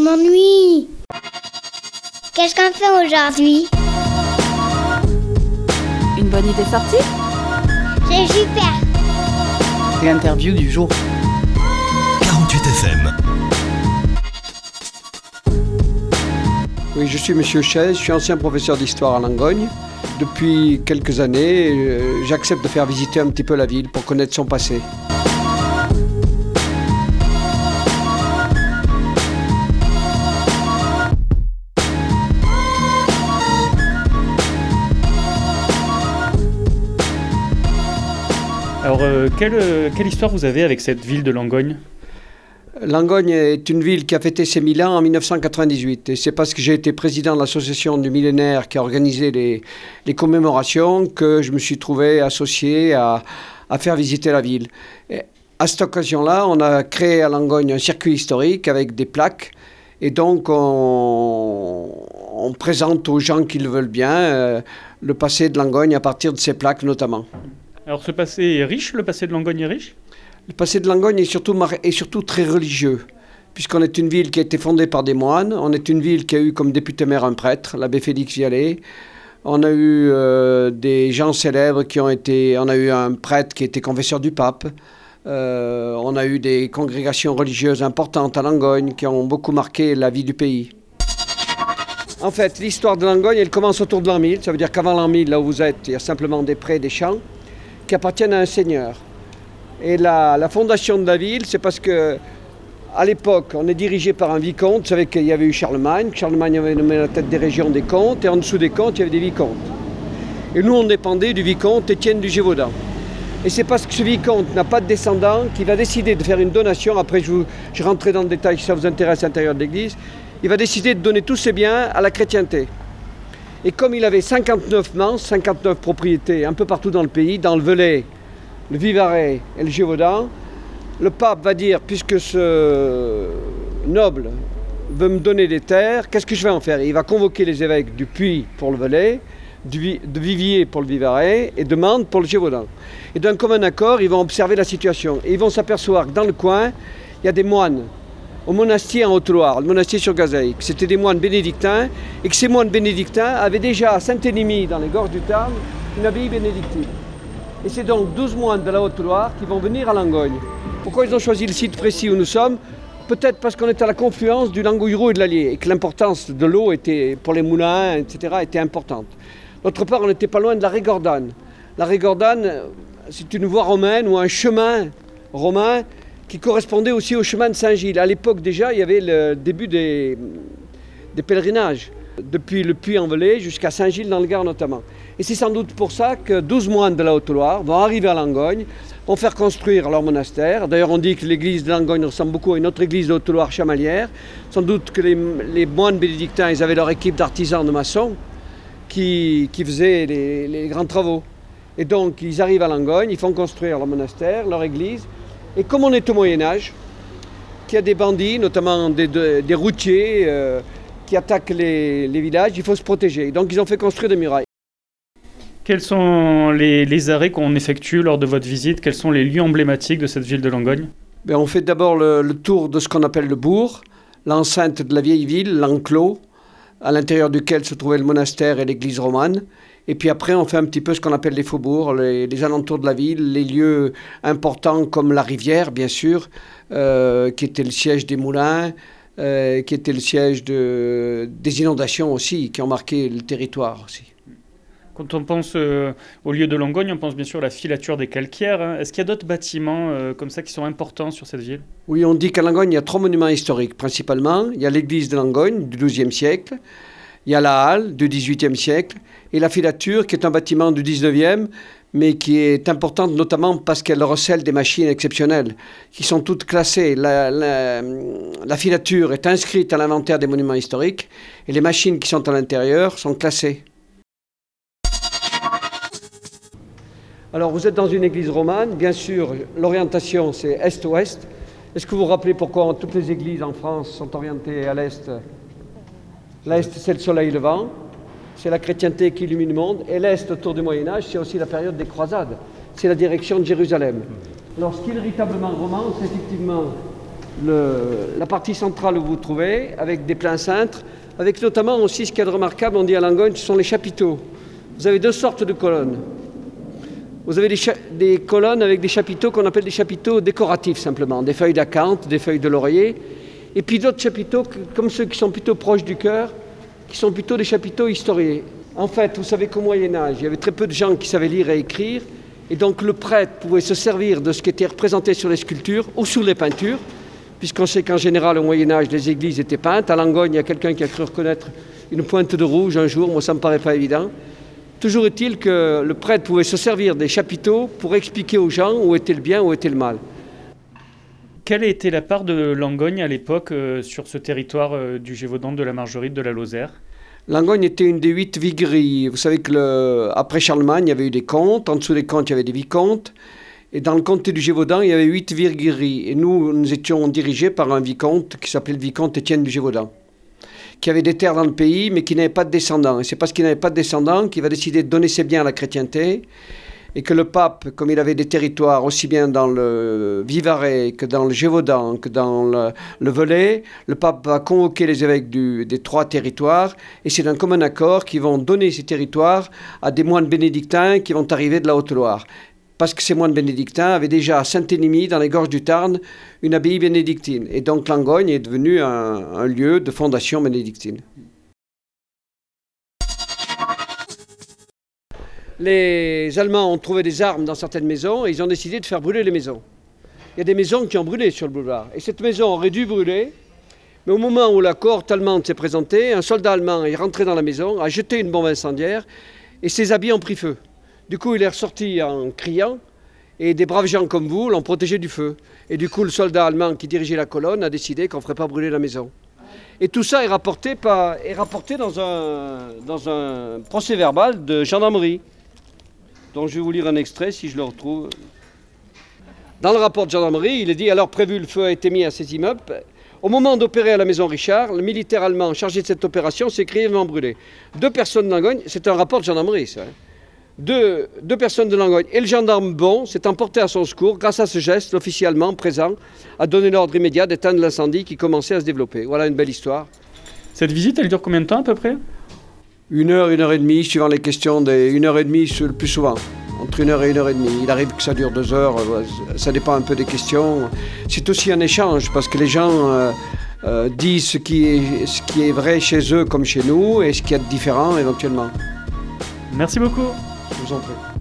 m'ennuie. Qu'est-ce qu'on fait aujourd'hui? Une bonne idée sortie? C'est super. L'interview du jour. 48 FM. Oui, je suis Monsieur Chaise, je suis ancien professeur d'histoire à Langogne. Depuis quelques années, j'accepte de faire visiter un petit peu la ville pour connaître son passé. Alors, quelle histoire vous avez avec cette ville de Langogne ? Langogne est une ville qui a fêté ses 1000 ans en 1998. Et c'est parce que j'ai été président de l'association du millénaire qui a organisé les commémorations que je me suis trouvé associé à faire visiter la ville. Et à cette occasion-là, on a créé à Langogne un circuit historique avec des plaques. Et donc, on présente aux gens qui le veulent bien le passé de Langogne à partir de ces plaques notamment. Alors, ce passé est riche, le passé de Langogne est riche ? Le passé de Langogne est surtout très religieux, puisqu'on est une ville qui a été fondée par des moines, on est une ville qui a eu comme député-maire un prêtre, l'abbé Félix Vialet, on a eu des gens célèbres on a eu un prêtre qui était confesseur du pape, on a eu des congrégations religieuses importantes à Langogne qui ont beaucoup marqué la vie du pays. En fait, l'histoire de Langogne, elle commence autour de l'an 1000, ça veut dire qu'avant l'an 1000, là où vous êtes, il y a simplement des prés, des champs, qui appartiennent à un seigneur. Et la fondation de la ville, c'est parce que à l'époque, on est dirigé par un vicomte. Vous savez qu'il y avait eu Charlemagne. Charlemagne avait nommé la tête des régions des comtes, et en dessous des comtes, il y avait des vicomtes. Et nous, on dépendait du vicomte Étienne du Gévaudan. Et c'est parce que ce vicomte n'a pas de descendant qu'il va décider de faire une donation. Après, je rentrerai dans le détail si ça vous intéresse à l'intérieur de l'église. Il va décider de donner tous ses biens à la chrétienté. Et comme il avait 59 manses, 59 propriétés un peu partout dans le pays, dans le Velay, le Vivarais et le Gévaudan, le pape va dire, puisque ce noble veut me donner des terres, qu'est-ce que je vais en faire? Il va convoquer les évêques du Puy pour le Velay, de Viviers pour le Vivarais et de Mende pour le Gévaudan. Et d'un commun accord, ils vont observer la situation. Et ils vont s'apercevoir que dans le coin, il y a des moines au monastier en Haute-Loire, le monastier sur Gazeille, que c'était des moines bénédictins, et que ces moines bénédictins avaient déjà à Saint-Énimie, dans les gorges du Tarn, une abbaye bénédictine. Et c'est donc 12 moines de la Haute-Loire qui vont venir à Langogne. Pourquoi ils ont choisi le site précis où nous sommes? Peut-être parce qu'on est à la confluence du Langoireau et de l'Allier, et que l'importance de l'eau était, pour les moulins, etc., était importante. D'autre part, on n'était pas loin de la Régordane. La Régordane, c'est une voie romaine ou un chemin romain qui correspondait aussi au chemin de Saint-Gilles. À l'époque déjà, il y avait le début des pèlerinages, depuis le Puy-en-Velay jusqu'à Saint-Gilles dans le Gard notamment. Et c'est sans doute pour ça que 12 moines de la Haute-Loire vont arriver à Langogne, vont faire construire leur monastère. D'ailleurs, on dit que l'église de Langogne ressemble beaucoup à une autre église de Haute-Loire chamalière. Sans doute que les moines bénédictins, ils avaient leur équipe d'artisans, de maçons, qui faisaient les grands travaux. Et donc, ils arrivent à Langogne, ils font construire leur monastère, leur église. Et comme on est au Moyen-Âge, qu'il y a des bandits, notamment des routiers, qui attaquent les villages, il faut se protéger. Donc, ils ont fait construire des murailles. Quels sont les arrêts qu'on effectue lors de votre visite? Quels sont les lieux emblématiques de cette ville de Langogne? On fait d'abord le tour de ce qu'on appelle le bourg, l'enceinte de la vieille ville, l'enclos, à l'intérieur duquel se trouvait le monastère et l'église romane. Et puis après, on fait un petit peu ce qu'on appelle les faubourgs, les alentours de la ville, les lieux importants comme la rivière, bien sûr, qui était le siège des moulins, qui était le siège des inondations aussi, qui ont marqué le territoire aussi. Quand on pense au lieu de Langogne, on pense bien sûr à la filature des calcaires. Hein. Est-ce qu'il y a d'autres bâtiments comme ça qui sont importants sur cette ville? Oui, on dit qu'à Langogne, il y a 3 monuments historiques principalement. Il y a l'église de Langogne du XIIe siècle, il y a la halle du XVIIIe siècle et la filature qui est un bâtiment du XIXe, mais qui est importante notamment parce qu'elle recèle des machines exceptionnelles qui sont toutes classées. La filature est inscrite à l'inventaire des monuments historiques et les machines qui sont à l'intérieur sont classées. Alors vous êtes dans une église romane, bien sûr l'orientation c'est est-ouest. Est-ce que vous vous rappelez pourquoi toutes les églises en France sont orientées à l'est? L'est c'est le soleil levant, c'est la chrétienté qui illumine le monde, et l'est autour du Moyen-Âge c'est aussi la période des croisades, c'est la direction de Jérusalem. Alors ce qui est véritablement roman c'est effectivement la partie centrale où vous vous trouvez, avec des pleins cintres, avec notamment aussi ce qu'il y a de remarquable, on dit à Langogne, ce sont les chapiteaux. Vous avez deux sortes de colonnes. Vous avez des colonnes avec des chapiteaux qu'on appelle des chapiteaux décoratifs simplement, des feuilles d'acanthe, des feuilles de laurier, et puis d'autres chapiteaux comme ceux qui sont plutôt proches du chœur, qui sont plutôt des chapiteaux historiés. En fait, vous savez qu'au Moyen-Âge, il y avait très peu de gens qui savaient lire et écrire, et donc le prêtre pouvait se servir de ce qui était représenté sur les sculptures ou sur les peintures, puisqu'on sait qu'en général, au Moyen-Âge, les églises étaient peintes. À Langogne, il y a quelqu'un qui a cru reconnaître une pointe de rouge un jour, moi ça ne me paraît pas évident. Toujours est-il que le prêtre pouvait se servir des chapiteaux pour expliquer aux gens où était le bien, où était le mal. Quelle était la part de Langogne à l'époque sur ce territoire du Gévaudan, de la Margeride, de la Lozère ? Langogne était une des 8 vigueries. Vous savez qu'après Charlemagne, il y avait eu des comtes. En dessous des comtes, il y avait des vicomtes. Et dans le comté du Gévaudan, il y avait 8 vigueries. Et nous étions dirigés par un vicomte qui s'appelait le vicomte Étienne du Gévaudan, qui avait des terres dans le pays, mais qui n'avait pas de descendants. Et c'est parce qu'il n'avait pas de descendants qu'il va décider de donner ses biens à la chrétienté, et que le pape, comme il avait des territoires aussi bien dans le Vivarais que dans le Gévaudan, que dans le Velay, le pape va convoquer les évêques des 3 territoires, et c'est d'un commun accord qu'ils vont donner ces territoires à des moines bénédictins qui vont arriver de la Haute-Loire. Parce que ces moines bénédictins avaient déjà à Saint-Énimie, dans les gorges du Tarn, une abbaye bénédictine. Et donc Langogne est devenu un lieu de fondation bénédictine. Les Allemands ont trouvé des armes dans certaines maisons et ils ont décidé de faire brûler les maisons. Il y a des maisons qui ont brûlé sur le boulevard. Et cette maison aurait dû brûler, mais au moment où la cohorte allemande s'est présentée, un soldat allemand est rentré dans la maison, a jeté une bombe incendiaire et ses habits ont pris feu. Du coup, il est ressorti en criant et des braves gens comme vous l'ont protégé du feu. Et du coup, le soldat allemand qui dirigeait la colonne a décidé qu'on ne ferait pas brûler la maison. Et tout ça est rapporté dans un procès-verbal de gendarmerie, dont je vais vous lire un extrait si je le retrouve. Dans le rapport de gendarmerie, il est dit « Alors prévu, le feu a été mis à ces immeubles. Au moment d'opérer à la maison Richard, le militaire allemand chargé de cette opération s'est grièvement brûlé. 2 personnes de Langogne, c'est un rapport de gendarmerie ça, hein. Deux personnes de Langogne et le gendarme Bon s'est emporté à son secours. Grâce à ce geste, l'officier allemand présent a donné l'ordre immédiat d'éteindre l'incendie qui commençait à se développer. » Voilà une belle histoire. Cette visite, elle dure combien de temps à peu près ? 1 heure, 1 heure et demie, suivant les questions, 1 heure et demie le plus souvent. Entre 1 heure et 1 heure et demie. Il arrive que ça dure 2 heures, ça dépend un peu des questions. C'est aussi un échange parce que les gens disent ce qui est vrai chez eux comme chez nous et ce qu'il y a de différent éventuellement. Merci beaucoup. Je vous en prie.